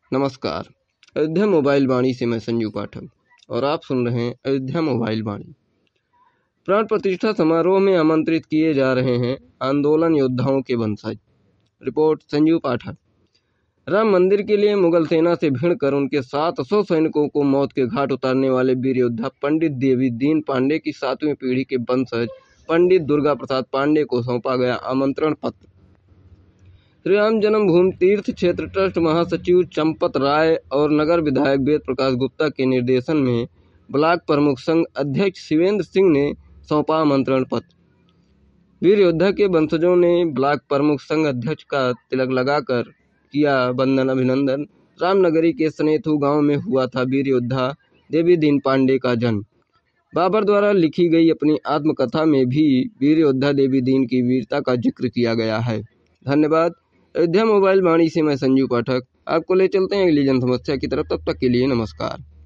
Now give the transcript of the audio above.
नमस्कार। अयोध्या मोबाइल वाणी से मैं संजू पाठक और आप सुन रहे हैं अयोध्या मोबाइल वाणी। प्राण प्रतिष्ठा समारोह में आमंत्रित किए जा रहे हैं आंदोलन योद्धाओं के वंशज। रिपोर्ट संजू पाठक। राम मंदिर के लिए मुगल सेना से भिड़कर उनके 700 सैनिकों को मौत के घाट उतारने वाले वीर योद्धा पंडित देवी दीन पांडे की 7वीं पीढ़ी के वंशज पंडित दुर्गा प्रसाद पांडे को सौंपा गया आमंत्रण पत्र। श्री राम जन्मभूमि तीर्थ क्षेत्र ट्रस्ट महासचिव चंपत राय और नगर विधायक वेद प्रकाश गुप्ता के निर्देशन में ब्लॉक प्रमुख संघ अध्यक्ष शिवेंद्र सिंह ने सौंपा आमंत्रण पत्र। वीर योद्धा के वंशजों ने ब्लॉक प्रमुख संघ अध्यक्ष का तिलक लगाकर किया वंदन अभिनंदन। रामनगरी के सनेथू गांव में हुआ था वीर योद्धा देवी दीन पांडे का जन्म। बाबर द्वारा लिखी गई अपनी आत्मकथा में भी वीर योद्धा देवी दीन की वीरता का जिक्र किया गया है। धन्यवाद। अयोध्या मोबाइल वाणी से मैं संजू पाठक आपको ले चलते हैं अगली जन समस्या की तरफ। तब तक के लिए नमस्कार।